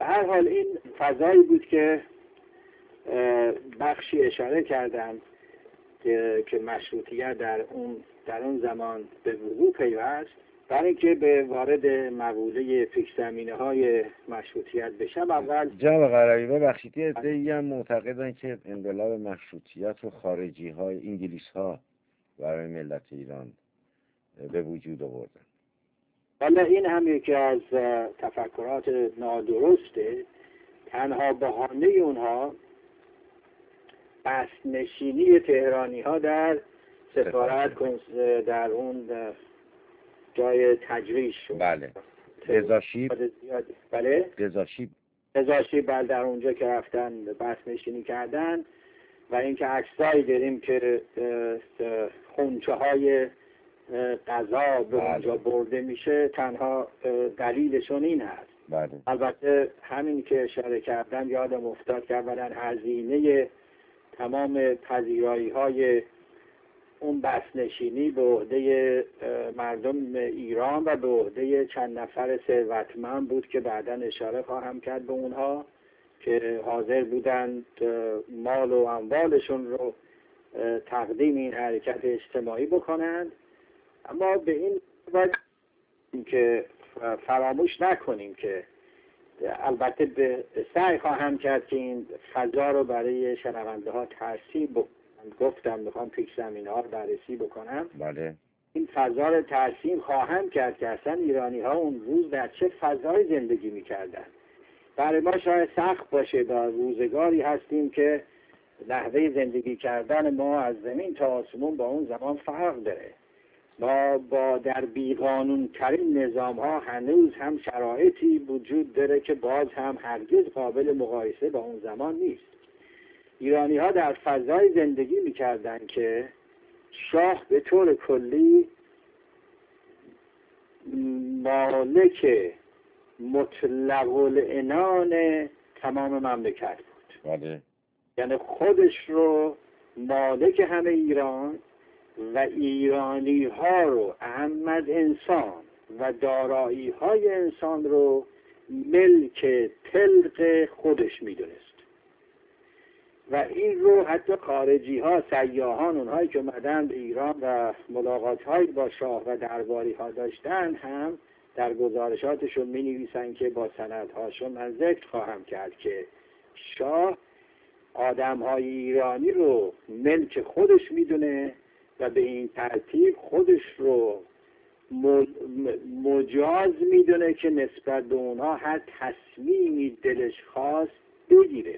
هر حال این فضایی بود که بخشی اشاره کردم که مشروطیت در اون زمان به وقوع پیوست. برای اینکه به وارد مقوله پیش زمینه های مشروطیت بشم، اول جناب قرایی ببخشید، یه عده‌ای هم معتقدن که انقلاب مشروطیت رو خارجی های انگلیس ها برای ملت ایران به وجود آوردن. حالا این هم یکی از تفکرات نادرسته. تنها بهانه اونها بسنشینی تهرانی ها در سفارت در اون جای تجریش شد. بله. رضاشیب. بله. رضاشیب بله، در اونجا که رفتن بسنشینی کردن و اینکه عکسایی داریم که خونچه های غذا به اونجا برده میشه، تنها دلیلشون این هست. بله. البته همین که اشاره کردم یادم افتاد که اولا هزینه تمام پذیرایی های اون بسنشینی به عهده مردم ایران و به عهده چند نفر ثروتمند بود که بعداً اشاره خواهم کرد به اونها که حاضر بودند مال و اموالشون رو تقدیم این حرکت اجتماعی بکنند. اما به این باید که فراموش نکنیم که البته به سعی خواهم کرد که این فضا رو برای شنونده ها ترسیم بکنم. گفتم میخوام پیش زمینه ها رو بررسی بکنم. بله. این فضا رو ترسیم خواهم کرد که اصلا ایرانی ها اون روز در چه فضای زندگی میکردن. برای ما شاید سخت باشه، در روزگاری هستیم که نحوه زندگی کردن ما از زمین تا آسمون با اون زمان فرق داره. ما با در بیقانون ترین نظام ها هنوز هم شرایطی وجود داره که باز هم هرگز قابل مقایسه با اون زمان نیست. ایرانی ها در فضای زندگی میکردن که شاه به طور کلی مالک مطلق العنان تمام مملکت بود. بله. یعنی خودش رو مالک همه ایران و ایرانی ها رو، اهم از انسان و دارایی های انسان رو ملک طلق خودش میدونست. و این رو حتی خارجی ها، سیاحان، اونهایی که اومدن به ایران و ملاقات هایی با شاه و درباری ها داشتن هم در گزارشاتشون می نویسن که با سندهاشون من ذکر خواهم کرد که شاه آدم های ایرانی رو ملک خودش میدونه و به این ترتیب خودش رو مجاز میدونه که نسبت به اونها هر تصمیمی دلش خواست بگیره.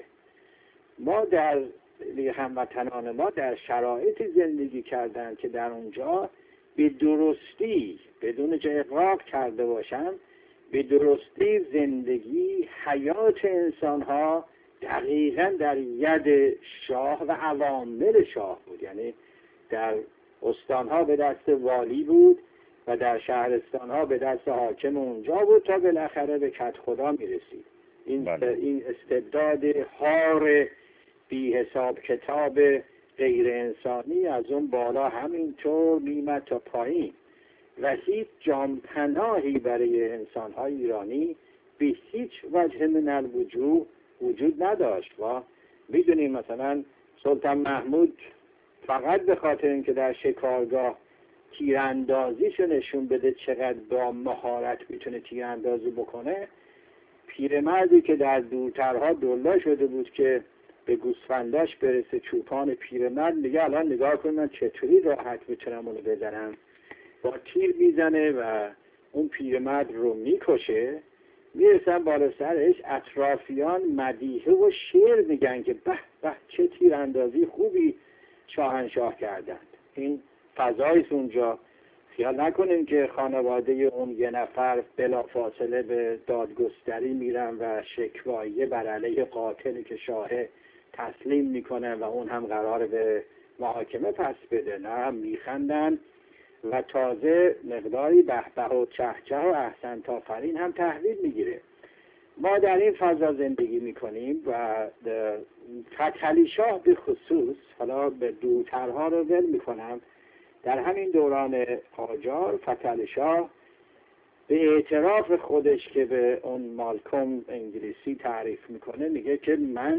ما در هموطنان ما در شرایطی زندگی کردن که در اونجا به درستی، بدون که اغراق کرده باشن، به درستی زندگی، حیات انسانها دقیقاً در ید شاه و عوامل شاه بود. یعنی در استانها به دست والی بود و در شهرستانها به دست حاکم اونجا بود تا بالاخره به کدخدا میرسید. این استبداد هار بی حساب کتاب غیر انسانی از اون بالا همینطور میمد تا پایین و هیچ جانپناهی برای انسانهای ایرانی به هیچ وجه من الوجوه وجود نداشت. و میدونیم مثلا سلطان محمود فقط به خاطر اینکه در شکارگاه تیراندازیشو نشون بده چقدر با مهارت میتونه تیراندازی بکنه، پیرمردی که در دورترها دلا شده بود که به گوسفنداش برسه، چوپان پیرمرد میگه الان نگاه کن من چطوری راحت میتونم اونو بزنم، با تیر میزنه و اون پیرمرد رو میکشه. میرسن بالا سرش، اطرافیان مدیحه و شعر میگن که به به چه تیراندازی خوبی شاهنشاه کردند. این فضایست اونجا. خیال نکنیم که خانواده اون یه نفر بلا فاصله به دادگستری میرن و شکوایه بر علیه قاتلی که شاه تسلیم میکنه و اون هم قراره به محاکمه پس بده. نه، میخندن و تازه مقداری به به و چهچه و احسن تافرین هم تحویل میگیره. ما در این فضا زندگی میکنیم و فتحعلی شاه به خصوص، حالا به دورترها رو ول میکنم، در همین دوران قاجار فتحعلی شاه به اعتراف خودش که به اون مالکوم انگلیسی تعریف میکنه، میگه که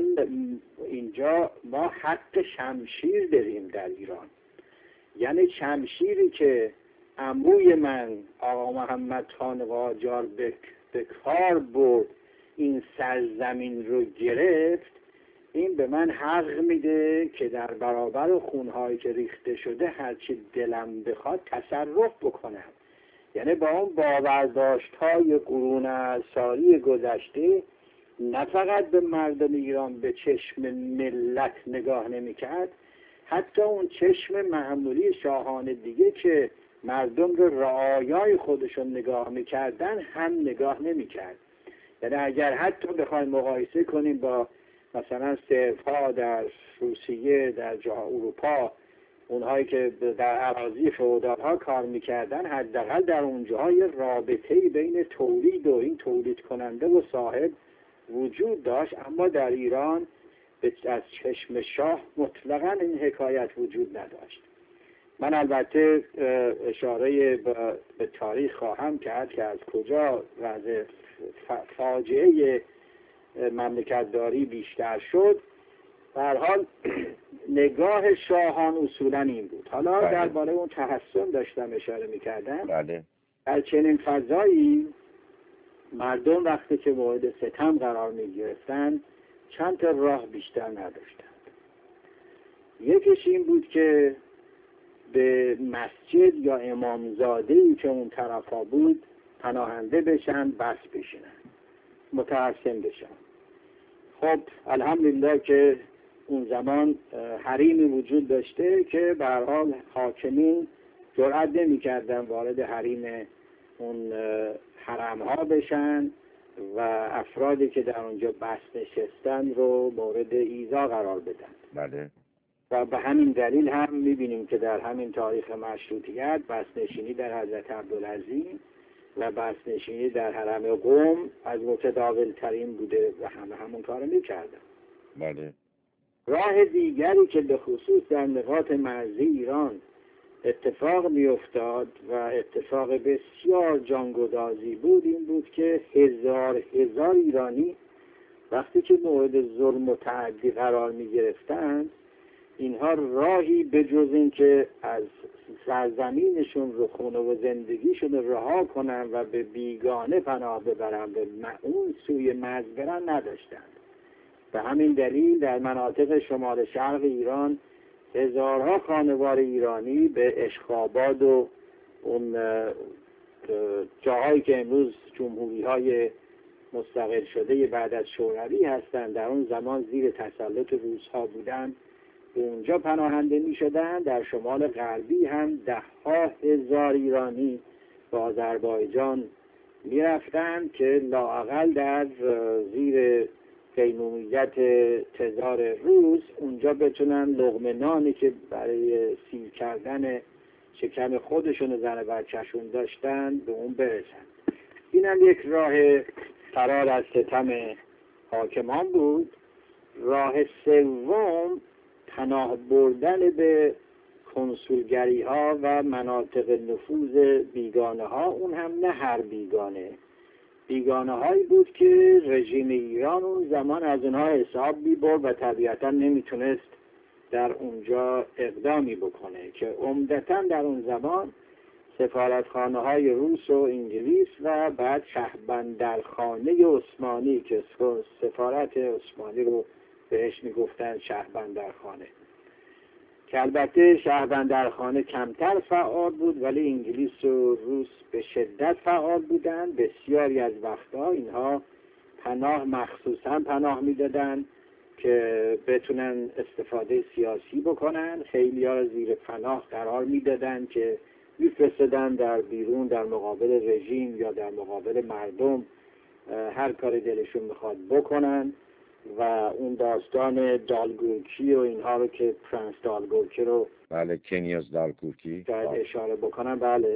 اینجا ما حق شمشیر داریم در ایران. یعنی شمشیری که عموی من آقا محمد خان قاجار به کار برد این سرزمین رو گرفت، این به من حق میده که در برابر خونهایی که ریخته شده هرچی دلم بخواد تصرف بکنم. یعنی با اون باورداشت‌های قرون اساری گذشته نه فقط به مردم ایران به چشم ملت نگاه نمی‌کرد، حتی اون چشم معمولی شاهان دیگه که مردم رو رعایای خودشون نگاه می‌کردن هم نگاه نمی‌کرد. یعنی اگر حتی بخوایم مقایسه کنیم با مثلا سرب‌ها در روسیه، در جاهای اروپا، اونهایی که در اراضی فئودال‌ها کار میکردن، حداقل در اونجاها یه رابطه‌ای بین تولید و این تولید کننده و صاحب وجود داشت. اما در ایران از چشم شاه مطلقاً این حکایت وجود نداشت. من البته اشاره به تاریخ خواهم کرد که از کجا وضع فاجعه مملکتداری بیشتر شد. به هر حال نگاه شاهان اصولا این بود. حالا درباره اون تحسن داشتم اشاره میکردم. بله. در چنین فضایی مردم وقتی که مورد ستم قرار میگرفتن چند تا راه بیشتر نداشتند. یکیش این بود که به مسجد یا امامزاده‌ای که اون طرفا بود پناهنده بشن، بس بشینن، متحسن بشن. خب الحمدلله که اون زمان حریمی وجود داشته که به هر حال حاکمین جرئت نمی‌کردن وارد حریم اون حرم‌ها بشن و افرادی که در اونجا بس نشستن رو مورد ایذا قرار بدن. بله. و به همین دلیل هم می‌بینیم که در همین تاریخ مشروطیت بس‌نشینی در حضرت عبدالعظیم و بس‌نشینی در حرم قم از متداول ترین بوده و همون کارو می‌کردن. بله. راه دیگری که به خصوص در نقاط مرزی ایران اتفاق می‌افتاد و اتفاق بسیار جانگدازی بود این بود که هزار ایرانی وقتی که مورد ظلم و تعدی قرار می‌گرفتند، اینها راهی به جز این که از سرزمینشون رو، خونه و زندگیشون رو رها کنن و به بیگانه پناه ببرن، به اون سوی مرز برن نداشتند. به همین دلیل در مناطق شمال شرق ایران هزارها خانوار ایرانی به اشخاباد و اون جاهایی که امروز جمهوری‌های مستقل شده بعد از شوروی هستند، در اون زمان زیر تسلط روس‌ها بودند، به اونجا پناهنده می شدن. در شمال غربی هم ده‌ها هزار ایرانی به آذربایجان می رفتن که لااقل در زیر قیمومیت تزار روس اونجا بتونن لقمه نانی که برای سیر کردن شکم خودشون و زن بچه‌شون داشتن به اون برسن. این هم یک راه فرار از ستم حاکمان بود. راه سوم پناه بردن به کنسولگری ها و مناطق نفوذ بیگانه ها، اون هم نه هر بیگانه هایی بود که رژیم ایران اون زمان از اونها حساب می‌برد و طبیعتا نمیتونست در اونجا اقدامی بکنه، که عمدتاً در اون زمان سفارتخانه های روس و انگلیس و بعد شهربندرخانه عثمانی که سفارت عثمانی رو بهش میگفتن شهربندرخانه، که البته شهربندرخانه کمتر فعال بود ولی انگلیس و روس به شدت فعال بودن. بسیاری از وقتها اینها مخصوصا پناه میدادن که بتونن استفاده سیاسی بکنن. خیلی ها زیر پناه قرار میدادن که میفرستدن در بیرون در مقابل رژیم یا در مقابل مردم هر کاری دلشون میخواد بکنن. و اون داستان دالگورکی و اینها رو که پرنس دالگورکی رو بله کنیاز دالگورکی اشاره بکنن، بله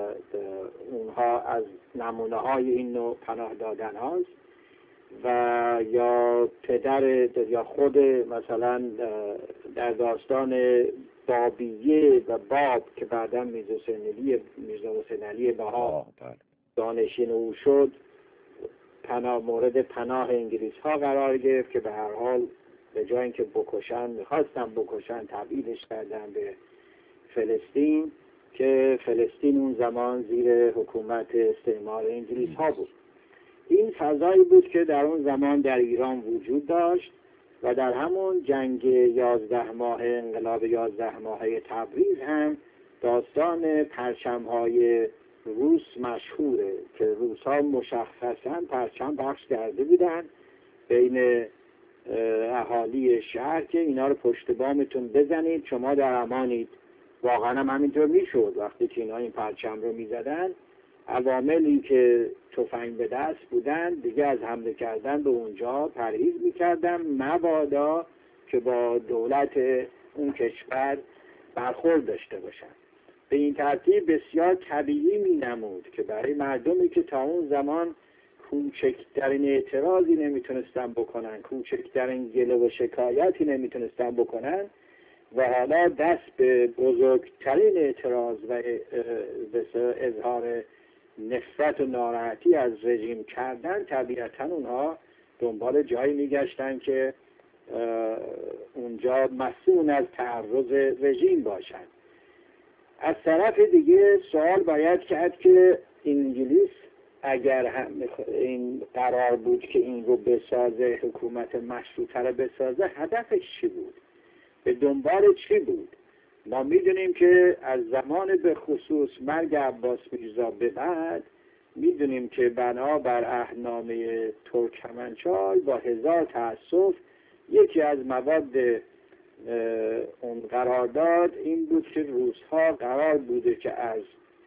اونها از نمونه های این نوع پناه دادن هاست. و یا پدر یا خود مثلا در داستان بابیه و باب که بعدا میرزا حسین علی بها جانشین او شد مورد پناه انگلیس ها قرار گرفت که به هر حال به جای اینکه میخواستن بکشن تبعیدش کردن به فلسطین که فلسطین اون زمان زیر حکومت استعمار انگلیس ها بود. این فضایی بود که در اون زمان در ایران وجود داشت و در همون جنگ 11 ماه انقلاب 11 ماهه تبریز هم داستان پرچم‌های روس مشهوره که روس‌ها مشخصاً پرچم پخش کرده بودن بین اهالی شهر که اینا رو پشت بامتون بزنید شما در امانید. واقعا هم همینطور میشد. وقتی که اینا این پرچم رو میزدن عواملی که تفنگ به دست بودن دیگه از حمله کردن به اونجا پرهیز میکردن مبادا که با دولت اون کشور برخورد داشته باشن. به این ترتیب بسیار طبیعی مینمود که برای مردمی که تا اون زمان کوچکترین اعتراضی نمیتونستن بکنن، کوچکترین گله و شکایتی نمیتونستن بکنن و حالا دست به بزرگترین اعتراض و اظهار نفرت و ناراحتی از رژیم کردن، طبیعتا اونها دنبال جایی میگشتن که اونجا مسئول از تعرض رژیم باشن. از طرف دیگه سوال باید کرد که انگلیس اگر هم این قرار بود که این رو بسازه، حکومت مشروطه رو بسازه، هدفش چی بود؟ به دنبال چی بود؟ ما میدونیم که از زمان به خصوص مرگ عباس میرزا به بعد میدونیم که بنابر عهدنامه ترکمنچای با هزار تأسف یکی از مواد اون قرارداد این بود که روس‌ها قرار بوده که از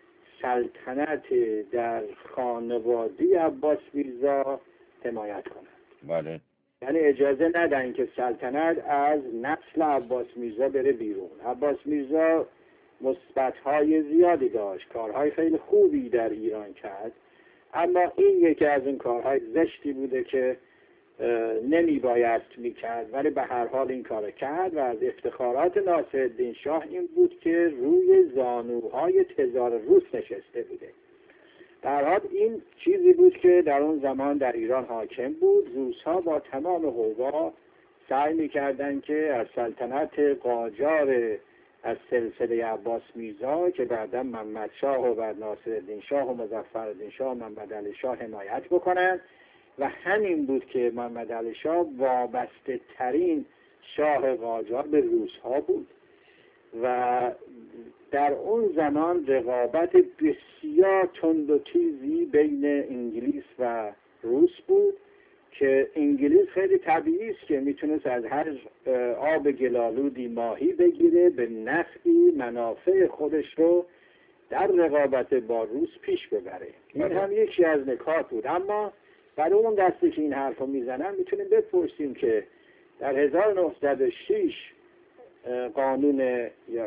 سلطنت در خانواده عباس میرزا حمایت کنند. بله. یعنی اجازه ندن که سلطنت از نسل عباس میرزا بره بیرون. عباس میرزا مثبت‌های زیادی داشت، کارهای خیلی خوبی در ایران کرد، اما این یکی از این کارهای زشتی بوده که نمی باید میکرد، ولی به هر حال این کار کرد و از افتخارات ناصرالدین شاه این بود که روی زانوهای تزار روس نشسته بوده. در حال این چیزی بود که در اون زمان در ایران حاکم بود. روس‌ها با تمام قوا سعی میکردن که از سلطنت قاجار از سلسله عباس میرزا که بعدا محمد شاه و بعد ناصرالدین شاه و مظفرالدین شاه و محمد علی شاه حمایت بکنن و همین بود که محمد علی شاه وابسته ترین شاه قاجار به روس‌ها بود و در اون زمان رقابت بسیار تند و تیزی بین انگلیس و روس بود که انگلیس خیلی طبیعی است که میتونست از هر آب گلالودی ماهی بگیره به نفعی منافع خودش رو در رقابت با روس پیش ببره. این هم یکی از نکات بود. اما برای اون دستی که این حرف رو میزنن میتونیم بپرسیم که در 1906 قانون یا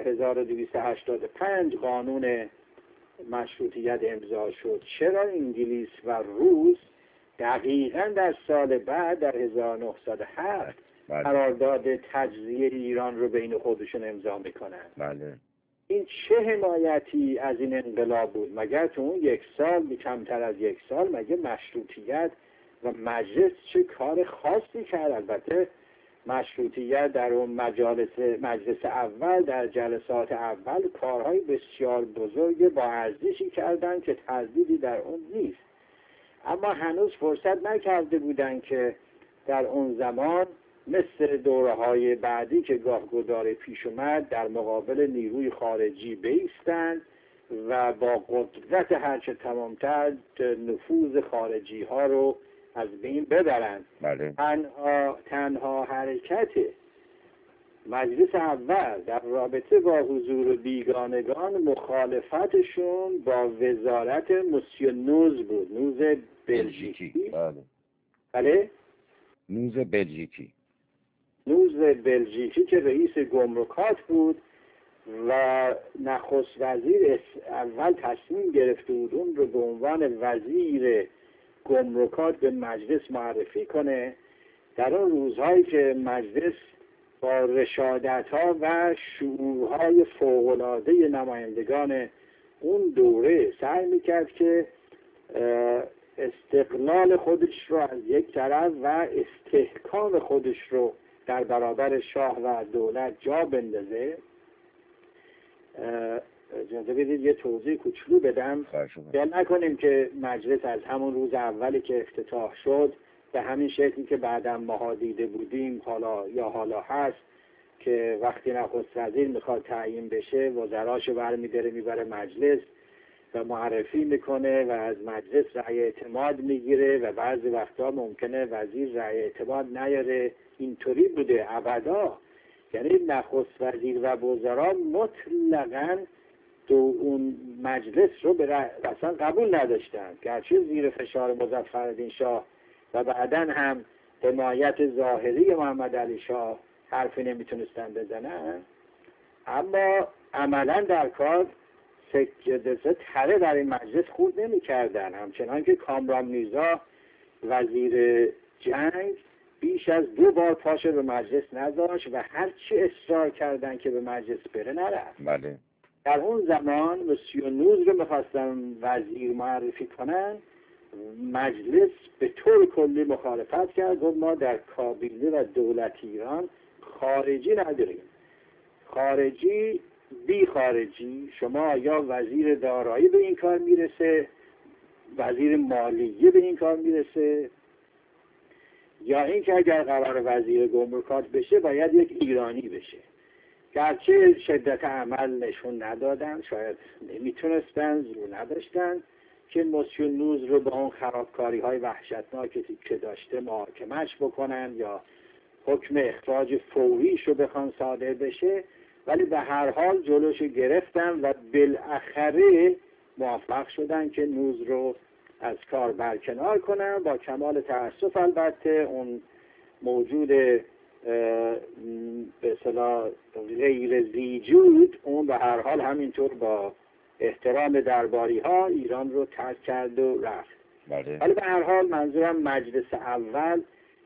1285 قانون مشروطیت امضا شد. چرا انگلیس و روس دقیقاً در سال بعد در 1907 قرارداد تجزیه ایران رو بین خودشون امضا میکنن؟ بله. این چه حمایتی از این انقلاب بود؟ مگر تو اون یک سال، کمتر از یک سال، مگه مشروطیت و مجلس چه کار خاصی کرد؟ البته مشروطیت در اون مجلس اول، در جلسات اول کارهای بسیار بزرگ با ارزشی کردن که تردیدی در اون نیست، اما هنوز فرصت نکرده بودن که در اون زمان مثل دوره‌های بعدی که گاهگدار پیش اومد در مقابل نیروی خارجی بایستند و با قدرت هرچه تمامتر نفوذ خارجی ها رو از بین ببرند. بله. تنها حرکت مجلس اول در رابطه با حضور بیگانگان مخالفتشون با وزارت مسیو نوز بود، نوز بلژیکی. بله. نوز بلژیکی. نوز بلژیکی که رئیس گمرکات بود و نخست وزیر اول تصمیم گرفته بود اون رو به عنوان وزیر گمرکات به مجلس معرفی کنه. در اون روزهایی که مجلس با رشادت‌ها و شعورهای فوق‌العاده نمایندگان اون دوره سعی میکرد که استقلال خودش رو از یک طرف و استحکام خودش رو در برابر شاه و دولت جا بندازه. اجازه بدید یه توضیح کوچولو بدم. خیال نکنیم که مجلس از همون روز اولی که افتتاح شد به همین شکلی که بعداً ماها دیده بودیم حالا هست که وقتی نخست وزیر میخواد تعیین بشه وزراشو برمی‌داره میبره مجلس و معرفی میکنه و از مجلس رأی اعتماد میگیره و بعضی وقتا ممکنه وزیر رأی اعتماد نیاره. اینطوری بوده ابدا. یعنی نخست وزیر و وزرا مطلقاً اون مجلس رو اصلا قبول نداشتن، گرچه زیر فشار مظفرالدین شاه و بعداً هم حمایت ظاهری محمد علی شاه حرفی نمیتونستن بزنن، اما عملاً در کار تره در این مجلس خود نمی کردن. همچنان که کامران میرزا وزیر جنگ بیش از 2 بار پاشو به مجلس نذاشت و هرچی اصرار کردن که به مجلس بره نرفت. بله. در اون زمان مسیو نوز رو میخواستن وزیر معرفی کنن، مجلس به طور کلی مخالفت کرد، گفت ما در کابینه و دولت ایران خارجی نداریم. خارجی بی خارجی، شما یا وزیر دارایی به این کار میرسه، وزیر مالیه به این کار میرسه، یا اینکه اگر قرار وزیر گمرکات بشه باید یک ایرانی بشه. گرچه شدت عمل نشون ندادن، شاید نمیتونستن، زور نداشتن که مسیو نوز رو با اون خرابکاری های وحشتناکی که داشته محاکمش بکنن یا حکم اخراج فوریش رو بخوان صادر بشه، ولی به هر حال جلوش گرفتن و بالاخره موفق شدن که نوز رو از کار برکنار کنن، با کمال تأسف البته اون موجود به اصطلاح غیر زیجود اون به هر حال همینطور با احترام درباری ها ایران رو ترک کرد و رفت. ولی به هر حال منظورم مجلس اول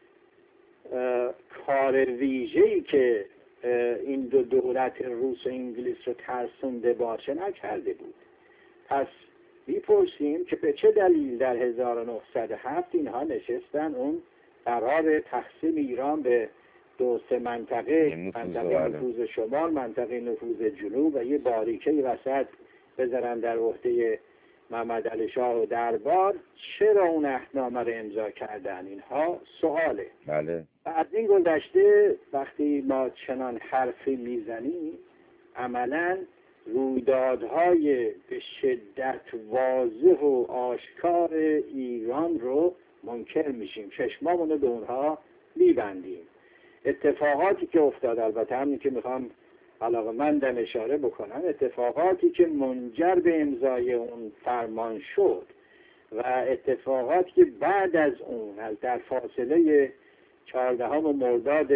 کار ویژه‌ای که این دو دولت روس و انگلیس رو ترسونده باشه نکرده بود. پس میپرسیم که به چه دلیل در 1907 اینها نشستن اون قرار تقسیم ایران به 2-3 منطقه نفوذ شمال، منطقه نفوذ جنوب و یه باریکه وسط بذارن در عهده محمد علی شاه و دربار، چرا اون عهدنامه رو امضا کردن؟ اینها سواله. بله. و از این گذشته وقتی ما چنان حرفی میزنیم عملاً رویدادهای به شدت واضح و آشکار ایران رو منکر میشیم، چشمامونو به اونها میبندیم. اتفاقاتی که افتاد، البته همین که میخوام علاقه‌مندم اشاره بکنم، اتفاقاتی که منجر به امضای اون فرمان شد و اتفاقاتی که بعد از اون در فاصله 14 مرداد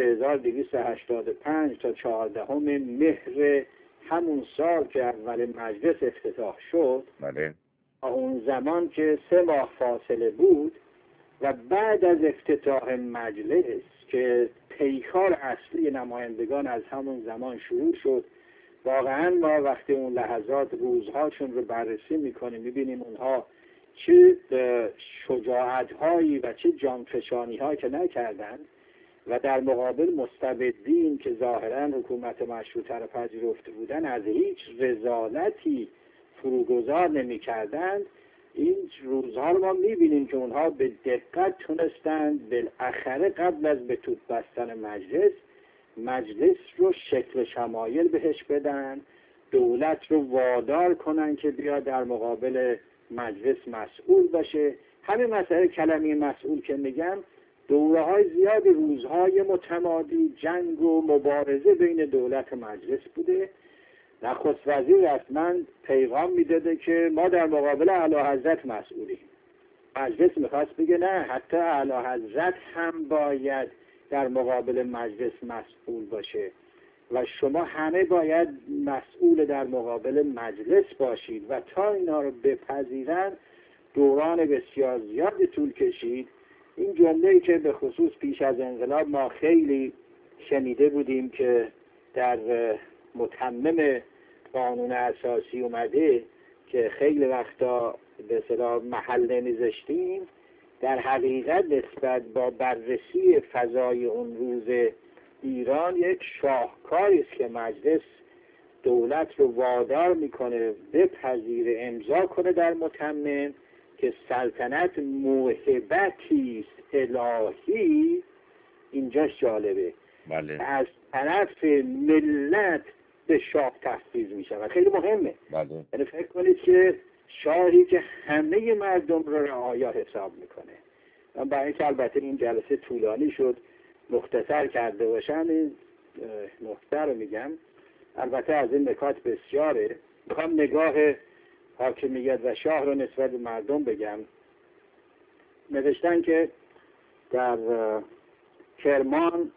1285 تا 14 مهر همون سال که اول مجلس افتتاح شد، بله، اون زمان که 3 ماه فاصله بود و بعد از افتتاح مجلس که پیکار اصلی نمایندگان از همون زمان شروع شد، واقعا ما وقتی اون لحظات روزهاشون رو بررسی میکنیم میبینیم اونها چه شجاعت‌هایی و چه جانفشانی‌هایی که نکردن و در مقابل مستبدین که ظاهراً حکومت مشروطه را پذیرفته بودن از هیچ رذالتی فروگذار نمی‌کردند. این روزها رو ما می‌بینیم که اونها به دقت تونستند بالاخره قبل از به توپ بستن مجلس رو شکل شمایل بهش بدن، دولت رو وادار کنن که بیا در مقابل مجلس مسئول باشه. همین مسئله کلمه مسئول که میگم، دوره‌های زیادی، روزهای متمادی جنگ و مبارزه بین دولت و مجلس بوده. نخست وزیر رسما پیغام میداده که ما در مقابل اعلیحضرت مسئولیم. مجلس میخواست بگه نه، حتی اعلیحضرت هم باید در مقابل مجلس مسئول باشه و شما همه باید مسئول در مقابل مجلس باشید و تا اینا رو بپذیرن دوران بسیار زیادی طول کشید. این جمله‌ای که به خصوص پیش از انقلاب ما خیلی شنیده بودیم که در متمم قانون اساسی اومده که خیلی وقتا به اصطلاح محل نمیذاشتیم، در حقیقت نسبت با بررسی فضای اون روز ایران یک شاهکاری است که مجلس دولت رو وادار میکنه بپذیره، امضا کنه در متمم که سلطنت موهبتی است الهی. اینجاش جالبه، بله. از طرف ملت به شاه تفویض میشه و خیلی مهمه. بله. یعنی فکر کنید که شاهی که همه مردم رو رعایا حساب میکنه. من برای اینکه البته این جلسه طولانی شد مختصر کرده باشم، این نکته رو میگم. البته از این نکات بسیاره، میخوام نگاه حاکمیت و شاه رو نسبت به مردم بگم. نوشتن که در کرمان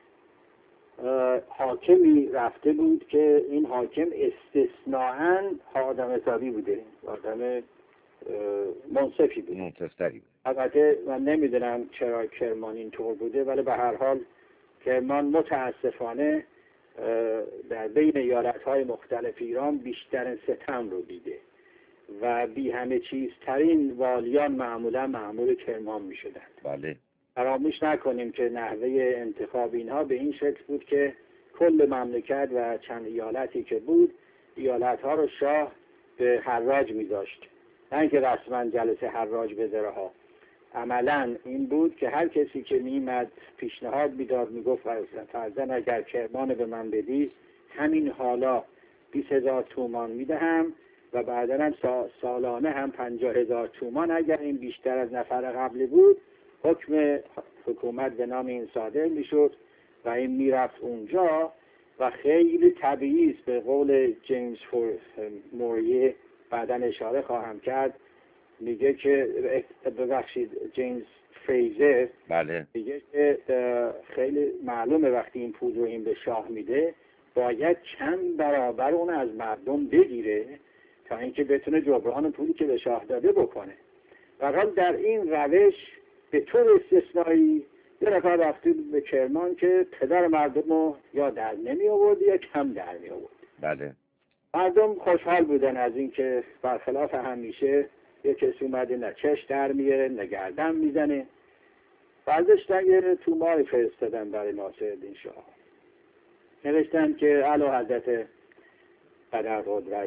حاکمی رفته بود که این حاکم استثناءً آدم حسابی بوده، آدم منصفی بوده، منصفتری بود. البته من نمیدونم چرا کرمان اینطور بوده، ولی به هر حال کرمان متاسفانه در بین ایالت‌های مختلف ایران بیشترین ستم رو دیده و بی همه چیز ترین والیان معمولا مأمور کرمان می شدند. بله. فراموش نکنیم که نحوه انتخاب اینها به این شکل بود که کل مملکت و چند ایالتی که بود، ایالت‌ها رو شاه به حراج می داشت، نه اینکه رسما جلسه حراج بذاره ها. عملا این بود که هر کسی که میمد پیشنهاد میداد، میگفت فرضاً اگر کرمان به من بدی همین حالا 20,000 تومان میدهم و بعدا هم سالانه هم 50,000 تومان. اگر این بیشتر از نفر قبل بود حکم حکومت به نام این صادر میشد و این میرفت اونجا و خیلی طبیعی است. به قول جیمز موریه بعدا اشاره خواهم کرد، میگه که ببخشید جیمز فریزر، بله. میگه که خیلی معلومه وقتی این پول رو این به شاه میده باید چند برابر اون از مردم بگیره تا اینکه بتونه جبران پولی که به شاه داده بکنه. و حال در این روش به طور استثنایی یه نفر رفته به کرمان که پدر مردم رو یا در نمی آورد یا کم در می آورد. بله. مردم خوشحال بودن از اینکه برخلاف همیشه یه کسی اومده نه چش در میاره نه گردن میزنه. برداشتن یه توماری فرستادن برای ناصرالدین شاه، نوشتن که اعلی حضرت قدر قدرت،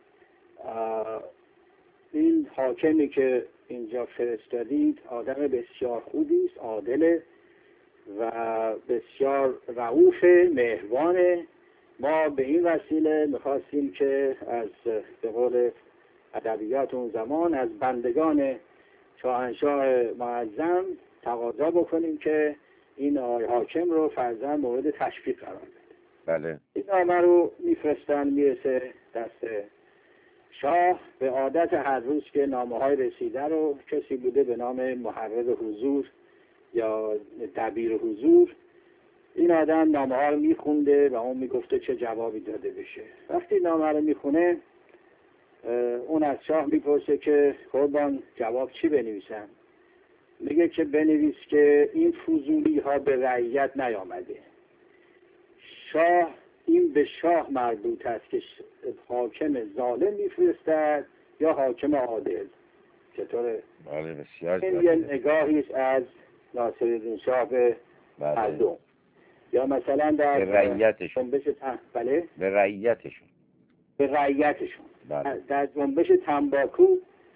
این حاکمی که اینجا فرستادید آدم بسیار خوبی است، عادل و بسیار رئوف مهربان. ما به این وسیله میخواستیم که از به قول ادبیات اون زمان از بندگان شاهنشاه معظم تقاضا بکنیم که این حاکم رو فرضاً مورد تشویق قرار بده. بله. این نامه رو میفرستن، میرسه دست شاه. به عادت هر روز که نامه های رسیده رو کسی بوده به نام محرر حضور یا دبیر حضور، این آدم نامه ها رو میخونده و اون میگفته چه جوابی داده بشه. وقتی نامه رو میخونه اون از شاه میپرسه که قربان جواب چی بنویسم؟ میگه که بنویس که این فضولی ها به رعیت نیامده. شاه، این به شاه مربوط است که حاکم ظالم میفرستد یا حاکم عادل. چطوره؟ بله بسیار این یه نگاهی است از ناصرالدین شاه به مردم. یا مثلا در رعیتشون. بله؟ به رعیتشون. به رعیتشون. بله. در جنبش تنباکو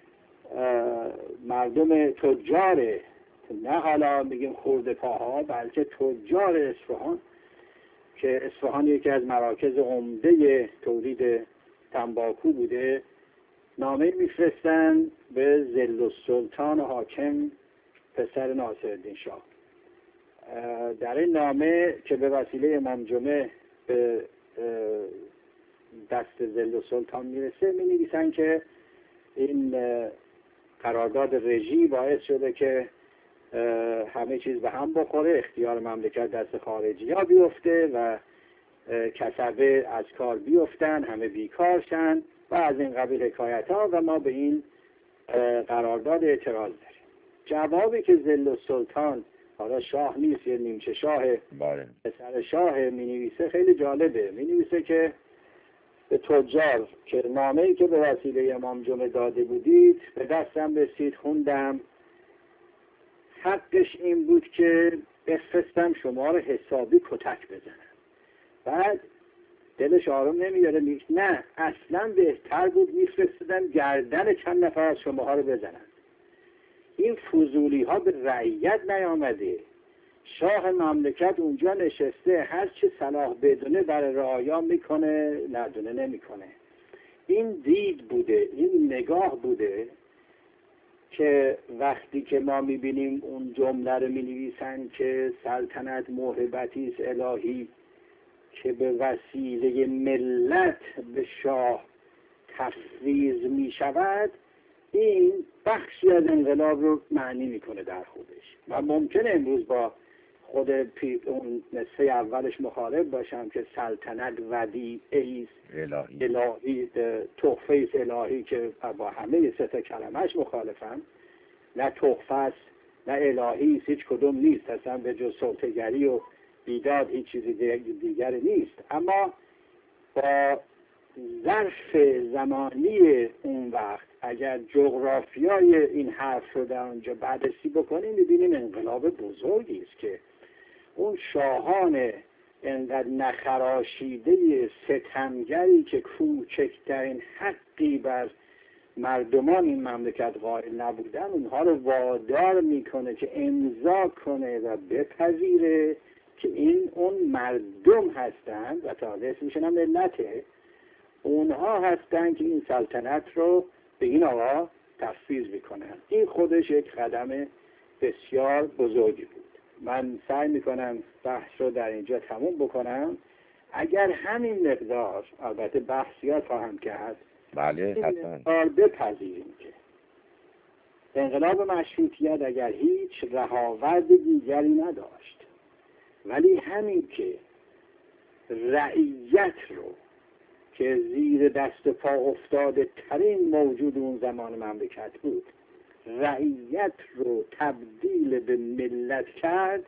مردم تجار، نه حالا میگیم خرده پاها، بلکه تجار اصفهان، که اصفهان یکی از مراکز عمده تولید تنباکو بوده، نامه میفرستن به ضلالسلطان حاکم پسر ناصرالدین شاه. در این نامه که به وسیله امام جمعه به دست ضلالسلطان میرسه، مینویسن که این قرارداد رژی باعث شده که همه چیز به هم بخوره، اختیار مملکت دست خارجی ها بیفته و کسبه از کار بیفتن، همه بیکار شن و از این قبیل حکایت ها و ما به این قرارداد اعتراض داریم. جوابی که ضلالسلطان، حالا شاه نیست، یه نیمچه شاه، پسر شاه، می نویسه خیلی جالبه. می نویسه که به تجار که نامه‌ای که به وسیله امام جمعه داده بودید به دستم رسید، خوندم. حقش این بود که بفرستم شما رو حسابی کتک بزنم. بعد دلش آروم نمیاره، نه اصلا بهتر بود میفرستدن گردن چند نفر از شماها رو بزنن. این فضولی ها به رعیت نیامده. شاه مملکت اونجا نشسته، هر چه صلاح بدونه برای رعایا میکنه، ندونه نمیکنه. این دید بوده، این نگاه بوده که وقتی که ما میبینیم اون جمله رو مینویسن که سلطنت موهبتی است الهی که به وسیله ملت به شاه تفویض می شود، این بخشی از انقلاب رو معنی میکنه در خودش. و ممکنه امروز با خود اون نصفه اولش مخالف باشم که سلطنت ودیعه است الهی، تحفه است الهی، که با همه سه تا کلمه‌اش مخالفم. نه تحفه است نه الهی است، هیچ کدوم نیست، اصلا به جز سلطه‌گری و بیداد هیچ چیزی دیگری نیست. اما با ظرف زمانی اون وقت اگر جغرافیای این حرف رو در اونجا بررسی بکنیم میبینیم انقلاب بزرگی است که اون شاهان انقدر نخراشیده ستمگری که کوچکترین حقی بر مردمان این مملکت قائل نبودن، اونها رو وادار میکنه که امضا کنه و بپذیره که این اون مردم هستند و تا اسمشون هم ملته، اونها هستند که این سلطنت رو به این آقا تفویض میکنن. این خودش یک قدم بسیار بزرگی بود. من سعی میکنم بحث رو در اینجا تموم بکنم. اگر همین مقدار، البته بحث زیاد خواهم کرد، بله حتما بپذیریم که انقلاب مشروطیت اگر هیچ رهاورد دیگری نداشت، ولی همین که رعیت رو که زیر دست پا افتاده ترین موجود اون زمان مملکت بود، رعیت رو تبدیل به ملت کرد،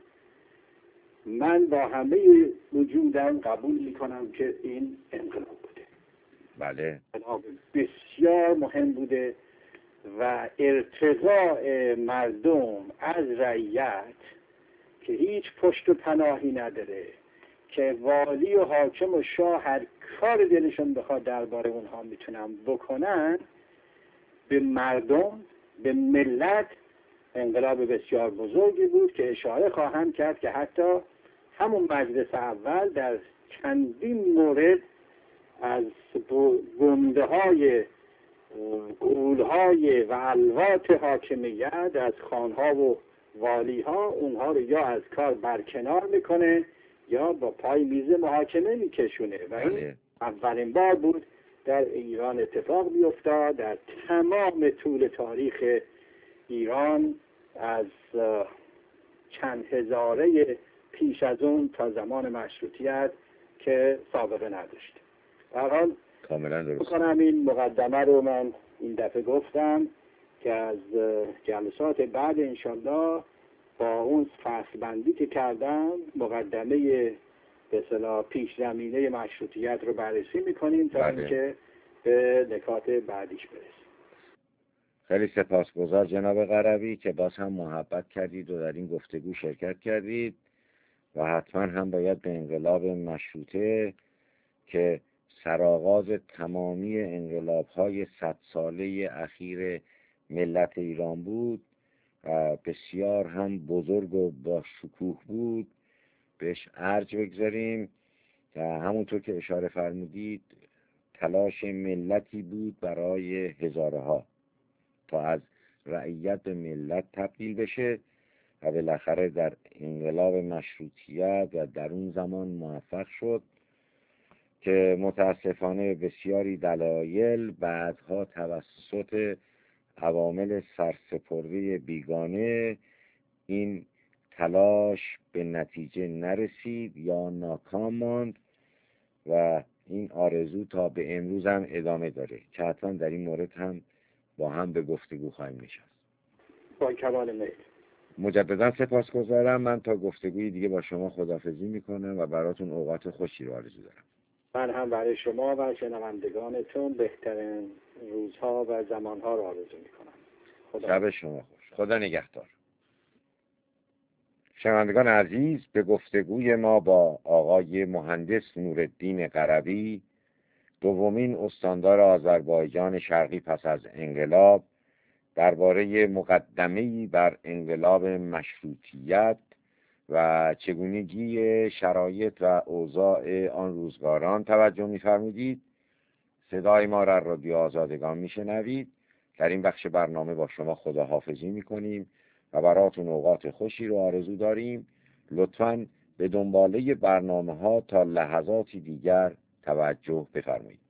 من با همه وجودم قبول میکنم که این انقلاب بوده. بله. انقلاب بسیار مهم بوده و ارتقاء مردم از رعیت که هیچ پشت و پناهی نداره، که والی و حاکم و شاه هر کار دلشون بخواد درباره اونها میتونن بکنن، به مردم، به ملت، انقلاب بسیار بزرگی بود که اشاره خواهم کرد که حتی همون مجلس اول در چندین مورد از گنده های غول‌های و الوات حاکمیت از خانها و والیها، اونها رو یا از کار برکنار میکنه یا با پای میز محاکمه میکشونه و این اولین بار بود در ایران اتفاق میافتاد. در تمام طول تاریخ ایران از چند هزاره پیش از اون تا زمان مشروطیت که سابقه نداشت. در حال کاملا درست بکنم این مقدمه رو من این دفعه گفتم که از جلسات بعد انشالله با اون فصل بندی که کردم مقدمه به اصطلاح پیش زمینه مشروطیت رو بررسی میکنیم تا اینکه به نکات بعدیش برسیم. خیلی سپاسگزار جناب قروی که باز هم محبت کردید و در این گفتگو شرکت کردید و حتما هم باید به انقلاب مشروطه که سرآغاز تمامی انقلاب‌های 100 ساله اخیر ملت ایران بود و بسیار هم بزرگ و با شکوه بود بهش ارج بگذاریم. همونطور که اشاره فرمودید تلاش ملتی بود برای هزارها تا از رعیت به ملت تبدیل بشه و بالاخره در انقلاب مشروطیت و در اون زمان موفق شد که متاسفانه بسیاری دلایل بعدها توسط عوامل سرسپرده بیگانه این تلاش به نتیجه نرسید یا ناکام ماند و این آرزو تا به امروز هم ادامه داره که حتما در این مورد هم با هم به گفتگو خواهیم نشست. با کمال میل. مجددا سپاسگزارم. من تا گفتگوی دیگه با شما خداحافظی میکنم و براتون اوقات خوشی رو آرزو دارم. من هم برای شما و شنوندگانتون بهترین روزها و زمانها رو آرزو میکنم. شب شما خوش. خدا نگهدار. شنوندگان عزیز، به گفتگوی ما با آقای مهندس نورالدین قربی، دومین استاندار آذربایجان شرقی پس از انقلاب، درباره مقدمه‌ای بر انقلاب مشروطیت و چگونگی شرایط و اوضاع آن روزگاران توجه می‌فرمودید. صدای ما را رادیو آزادگان میشنوید. در این بخش برنامه با شما خداحافظی میکنیم و براتون اوقات خوشی رو آرزو داریم. لطفاً به دنباله برنامه ها تا لحظاتی دیگر توجه بفرمایید.